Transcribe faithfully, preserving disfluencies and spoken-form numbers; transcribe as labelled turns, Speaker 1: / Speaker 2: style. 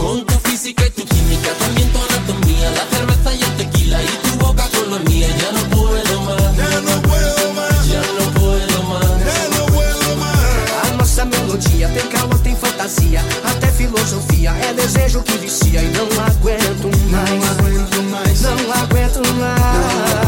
Speaker 1: Con tu física y tu química, también tu anatomía, la cerveza y el tequila y tu boca con la mía. Ya no puedo más,
Speaker 2: Já não puedo mais,
Speaker 1: ya no puedo más.
Speaker 2: já não puedo mais.
Speaker 3: A nossa melodia tem calor, tem fantasia, até filosofia, é desejo que vicia e não aguento mais.
Speaker 2: Não aguento mais.
Speaker 3: Não aguento mais.